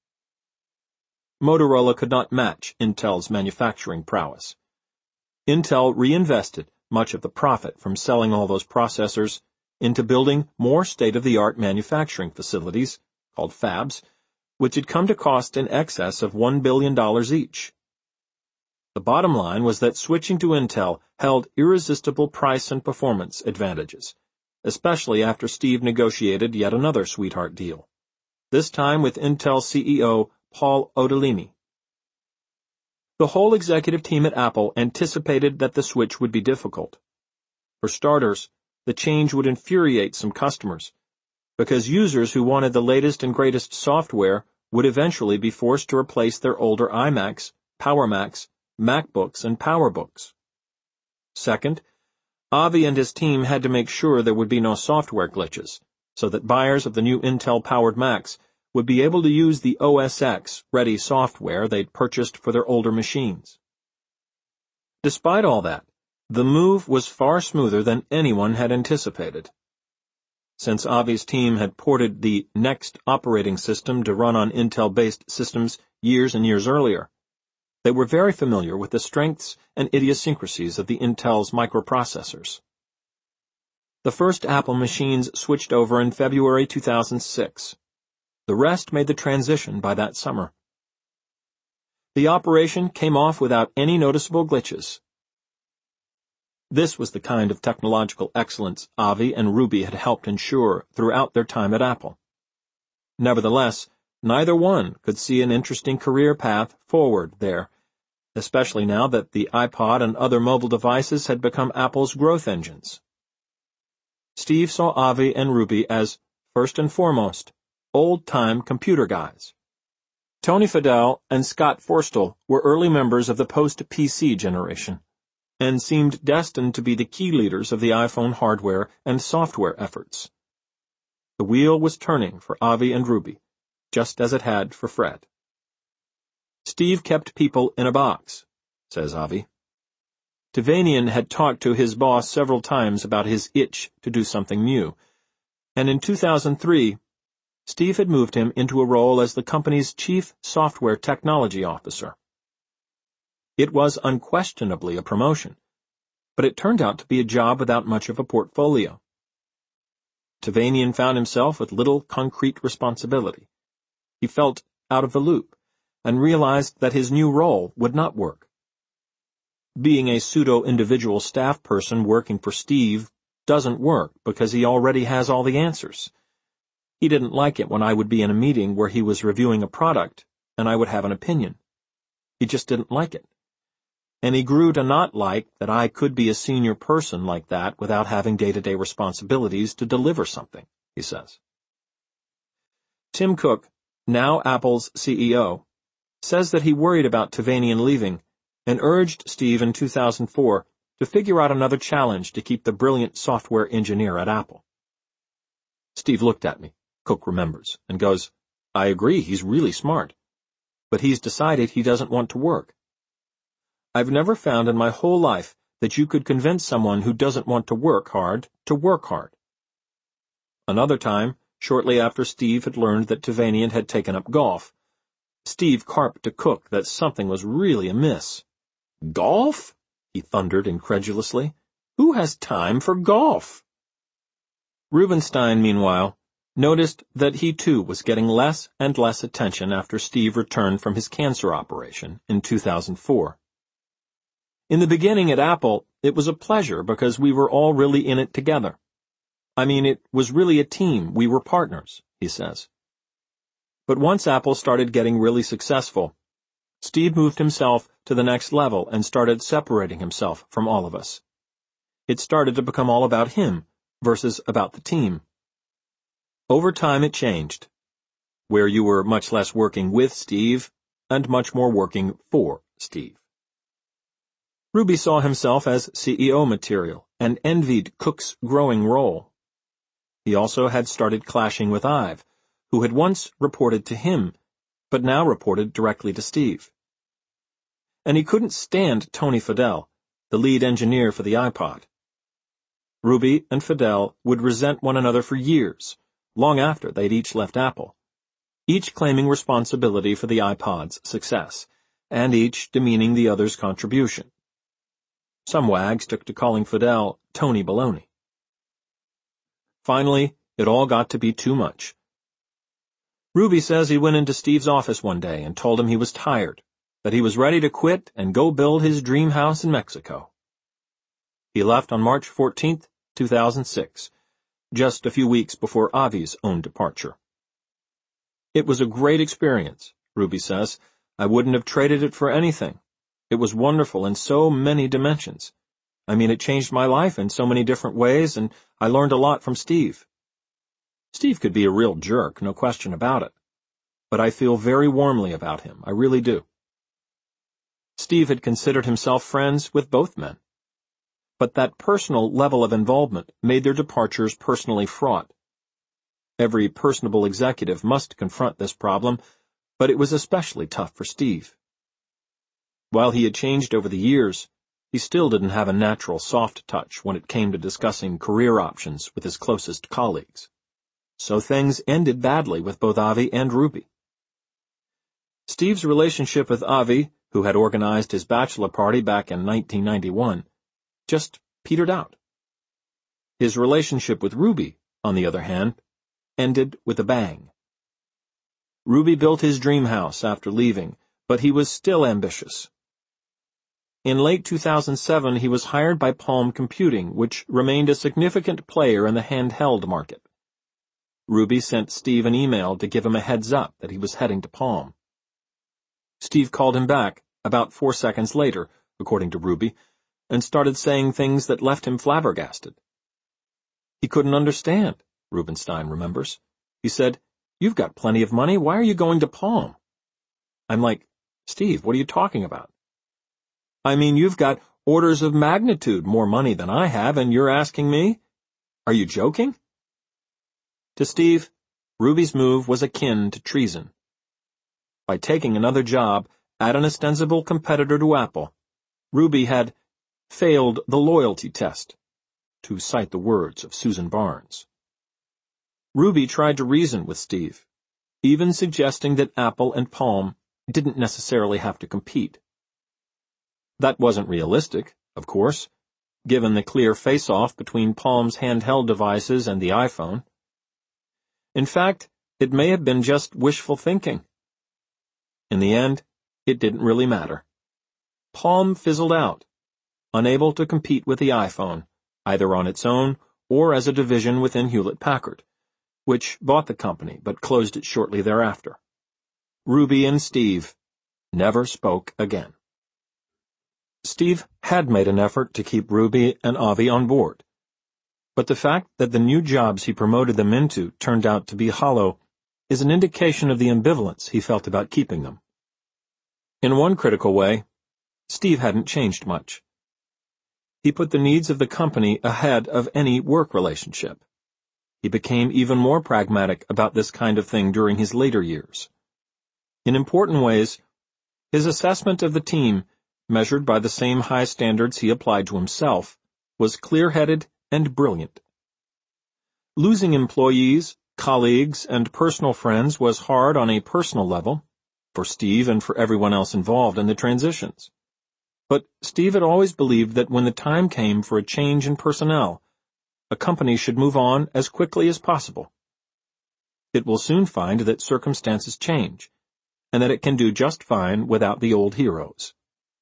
Motorola could not match Intel's manufacturing prowess. Intel reinvested much of the profit from selling all those processors into building more state-of-the-art manufacturing facilities, called fabs, which had come to cost in excess of one billion dollars each. The bottom line was that switching to Intel held irresistible price and performance advantages, especially after Steve negotiated yet another sweetheart deal, this time with Intel C E O Paul Otellini. The whole executive team at Apple anticipated that the switch would be difficult. For starters, the change would infuriate some customers, because users who wanted the latest and greatest software would eventually be forced to replace their older iMacs, PowerMacs, MacBooks, and PowerBooks. Second, Avi and his team had to make sure there would be no software glitches, so that buyers of the new Intel-powered Macs would be able to use the O S X-ready software they'd purchased for their older machines. Despite all that, the move was far smoother than anyone had anticipated. Since Avi's team had ported the Next operating system to run on Intel-based systems years and years earlier, they were very familiar with the strengths and idiosyncrasies of the Intel's microprocessors. The first Apple machines switched over in February two thousand six. The rest made the transition by that summer. The operation came off without any noticeable glitches. This was the kind of technological excellence Avi and Ruby had helped ensure throughout their time at Apple. Nevertheless, neither one could see an interesting career path forward there, especially now that the iPod and other mobile devices had become Apple's growth engines. Steve saw Avi and Ruby as, first and foremost, old-time computer guys. Tony Fadell and Scott Forstall were early members of the post-P C generation, and seemed destined to be the key leaders of the iPhone hardware and software efforts. The wheel was turning for Avi and Ruby, just as it had for Fred. Steve kept people in a box, says Avi. Tevanian had talked to his boss several times about his itch to do something new, and in two thousand three, Steve had moved him into a role as the company's chief software technology officer. It was unquestionably a promotion, but it turned out to be a job without much of a portfolio. Tevanian found himself with little concrete responsibility. He felt out of the loop, and realized that his new role would not work. Being a pseudo-individual staff person working for Steve doesn't work because he already has all the answers. He didn't like it when I would be in a meeting where he was reviewing a product, and I would have an opinion. He just didn't like it. And he grew to not like that I could be a senior person like that without having day-to-day responsibilities to deliver something, he says. Tim Cook, now Apple's C E O, says that he worried about Tevanian leaving and urged Steve in two thousand four to figure out another challenge to keep the brilliant software engineer at Apple. Steve looked at me, Cook remembers, and goes, "I agree, he's really smart. But he's decided he doesn't want to work. I've never found in my whole life that you could convince someone who doesn't want to work hard to work hard." Another time, shortly after Steve had learned that Tevanian had taken up golf, Steve carped to Cook that something was really amiss. "Golf?" he thundered incredulously. "Who has time for golf?" Rubenstein, meanwhile, noticed that he too was getting less and less attention after Steve returned from his cancer operation in two thousand four. In the beginning at Apple, it was a pleasure because we were all really in it together. I mean, it was really a team. We were partners, he says. But once Apple started getting really successful, Steve moved himself to the next level and started separating himself from all of us. It started to become all about him versus about the team. Over time it changed, where you were much less working with Steve and much more working for Steve. Ruby saw himself as C E O material and envied Cook's growing role. He also had started clashing with Ive, who had once reported to him, but now reported directly to Steve. And he couldn't stand Tony Fadell, the lead engineer for the iPod. Ruby and Fadell would resent one another for years, long after they'd each left Apple, each claiming responsibility for the iPod's success, and each demeaning the other's contribution. Some wags took to calling Fadell Tony Baloney. Finally, it all got to be too much. Ruby says he went into Steve's office one day and told him he was tired, that he was ready to quit and go build his dream house in Mexico. He left on March fourteenth, two thousand six, just a few weeks before Avi's own departure. It was a great experience, Ruby says. I wouldn't have traded it for anything. It was wonderful in so many dimensions. I mean, it changed my life in so many different ways, and I learned a lot from Steve. Steve could be a real jerk, no question about it. But I feel very warmly about him, I really do. Steve had considered himself friends with both men. But that personal level of involvement made their departures personally fraught. Every personable executive must confront this problem, but it was especially tough for Steve. While he had changed over the years, he still didn't have a natural soft touch when it came to discussing career options with his closest colleagues. So things ended badly with both Avi and Ruby. Steve's relationship with Avi, who had organized his bachelor party back in nineteen ninety-one, just petered out. His relationship with Ruby, on the other hand, ended with a bang. Ruby built his dream house after leaving, but he was still ambitious. In late two thousand seven, he was hired by Palm Computing, which remained a significant player in the handheld market. Ruby sent Steve an email to give him a heads up that he was heading to Palm. Steve called him back about four seconds later, according to Ruby, and started saying things that left him flabbergasted. He couldn't understand, Rubenstein remembers. He said, "You've got plenty of money. Why are you going to Palm?" I'm like, "Steve, what are you talking about?" "I mean, you've got orders of magnitude more money than I have, and you're asking me? Are you joking?" To Steve, Ruby's move was akin to treason. By taking another job at an ostensible competitor to Apple, Ruby had failed the loyalty test, to cite the words of Susan Barnes. Ruby tried to reason with Steve, even suggesting that Apple and Palm didn't necessarily have to compete. That wasn't realistic, of course, given the clear face-off between Palm's handheld devices and the iPhone. In fact, it may have been just wishful thinking. In the end, it didn't really matter. Palm fizzled out, unable to compete with the iPhone, either on its own or as a division within Hewlett-Packard, which bought the company but closed it shortly thereafter. Ruby and Steve never spoke again. Steve had made an effort to keep Ruby and Avi on board, but the fact that the new jobs he promoted them into turned out to be hollow is an indication of the ambivalence he felt about keeping them. In one critical way, Steve hadn't changed much. He put the needs of the company ahead of any work relationship. He became even more pragmatic about this kind of thing during his later years. In important ways, his assessment of the team, measured by the same high standards he applied to himself, was clear-headed and brilliant. Losing employees, colleagues, and personal friends was hard on a personal level, for Steve and for everyone else involved in the transitions. But Steve had always believed that when the time came for a change in personnel, a company should move on as quickly as possible. It will soon find that circumstances change, and that it can do just fine without the old heroes.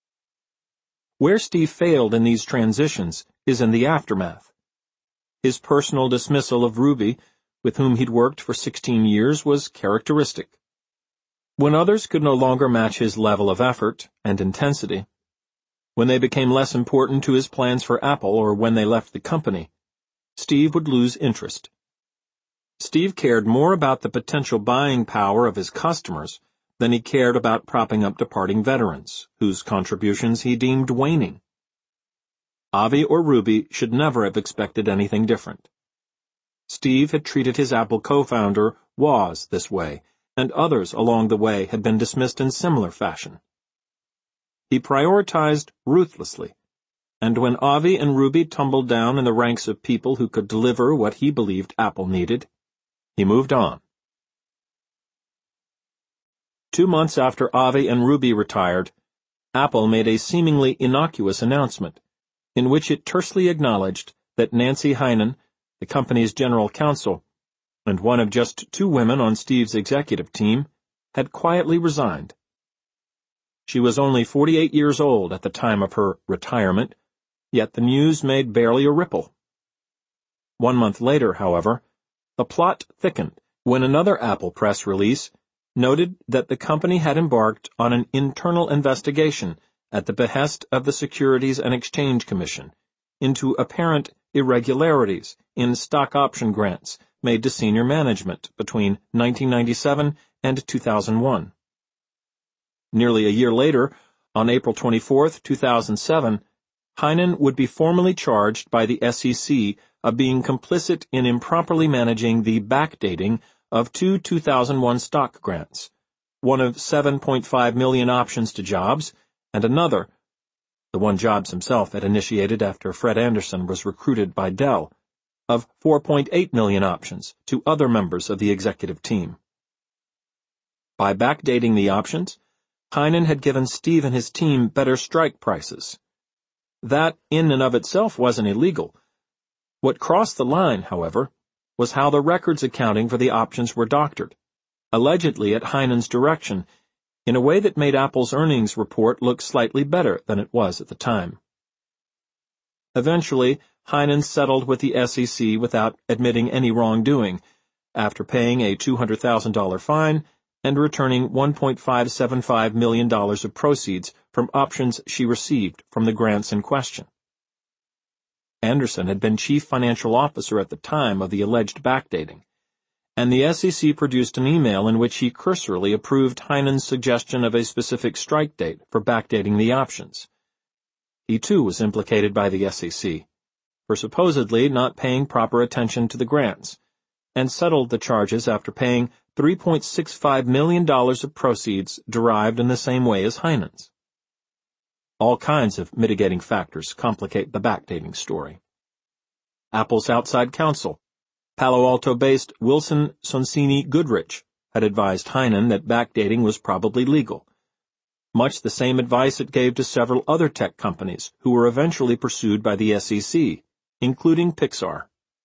Where Steve failed in these transitions is in the aftermath. His personal dismissal of Ruby, with whom he'd worked for sixteen years, was characteristic. When others could no longer match his level of effort and intensity, when they became less important to his plans for Apple or when they left the company, Steve would lose interest. Steve cared more about the potential buying power of his customers than he cared about propping up departing veterans, whose contributions he deemed waning. Avi or Ruby should never have expected anything different. Steve had treated his Apple co-founder, Woz, this way, and others along the way had been dismissed in similar fashion. He prioritized ruthlessly, and when Avi and Ruby tumbled down in the ranks of people who could deliver what he believed Apple needed, he moved on. Two months after Avi and Ruby retired, Apple made a seemingly innocuous announcement, in which it tersely acknowledged that Nancy Hynen, the company's general counsel, and one of just two women on Steve's executive team, had quietly resigned. She was only forty-eight years old at the time of her retirement, yet the news made barely a ripple. One month later, however, the plot thickened when another Apple press release noted that the company had embarked on an internal investigation at the behest of the Securities and Exchange Commission into apparent irregularities in stock option grants made to senior management between nineteen ninety-seven and two thousand one. Nearly a year later, on April twenty-fourth, two thousand seven, Hynen would be formally charged by the S E C of being complicit in improperly managing the backdating of two two thousand one stock grants, one of seven point five million options to Jobs, and another, the one Jobs himself had initiated after Fred Anderson was recruited by Dell, of four point eight million options to other members of the executive team. By backdating the options, Hynen had given Steve and his team better strike prices. That in and of itself wasn't illegal. What crossed the line, however, was how the records accounting for the options were doctored, allegedly at Hynen's direction, in a way that made Apple's earnings report look slightly better than it was at the time. Eventually, Hynen settled with the S E C without admitting any wrongdoing, after paying a two hundred thousand dollars fine and returning one point five seven five million dollars of proceeds from options she received from the grants in question. Anderson had been chief financial officer at the time of the alleged backdating, and the S E C produced an email in which he cursorily approved Hynen's suggestion of a specific strike date for backdating the options. He too was implicated by the S E C for supposedly not paying proper attention to the grants, and settled the charges after paying three point six five million dollars of proceeds derived in the same way as Hynen's. All kinds of mitigating factors complicate the backdating story. Apple's outside counsel, Palo Alto-based Wilson Sonsini Goodrich, had advised Hynen that backdating was probably legal, much the same advice it gave to several other tech companies who were eventually pursued by the S E C, including Pixar.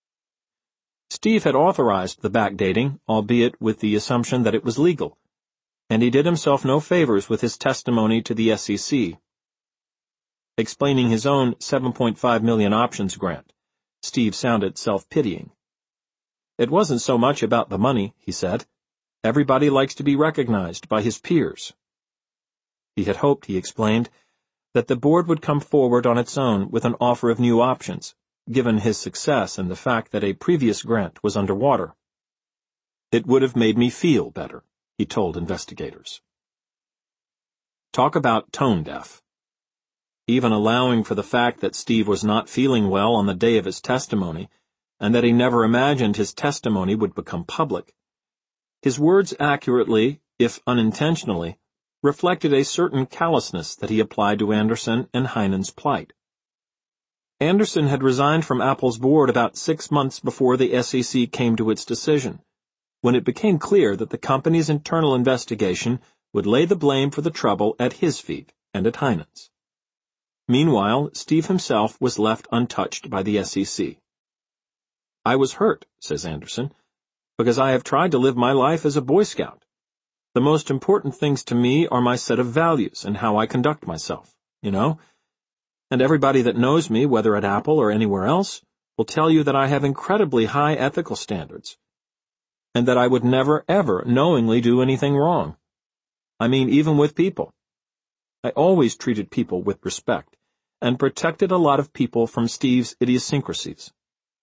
Steve had authorized the backdating, albeit with the assumption that it was legal, and he did himself no favors with his testimony to the S E C. Explaining his own seven point five million options grant, Steve sounded self-pitying. It wasn't so much about the money, he said. Everybody likes to be recognized by his peers. He had hoped, he explained, that the board would come forward on its own with an offer of new options, given his success and the fact that a previous grant was underwater. It would have made me feel better, he told investigators. Talk about tone-deaf. Even allowing for the fact that Steve was not feeling well on the day of his testimony, and that he never imagined his testimony would become public, his words accurately, if unintentionally, reflected a certain callousness that he applied to Anderson and Hynen's plight. Anderson had resigned from Apple's board about six months before the S E C came to its decision, when it became clear that the company's internal investigation would lay the blame for the trouble at his feet and at Hynen's. Meanwhile, Steve himself was left untouched by the S E C. I was hurt, says Anderson, because I have tried to live my life as a Boy Scout. The most important things to me are my set of values and how I conduct myself, you know? And everybody that knows me, whether at Apple or anywhere else, will tell you that I have incredibly high ethical standards, and that I would never, ever knowingly do anything wrong. I mean, even with people. I always treated people with respect, and protected a lot of people from Steve's idiosyncrasies.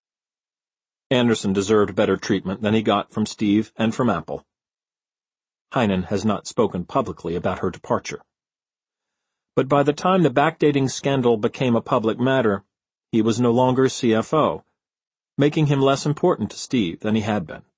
Anderson deserved better treatment than he got from Steve and from Apple. Hynen has not spoken publicly about her departure. But by the time the backdating scandal became a public matter, he was no longer C F O, making him less important to Steve than he had been.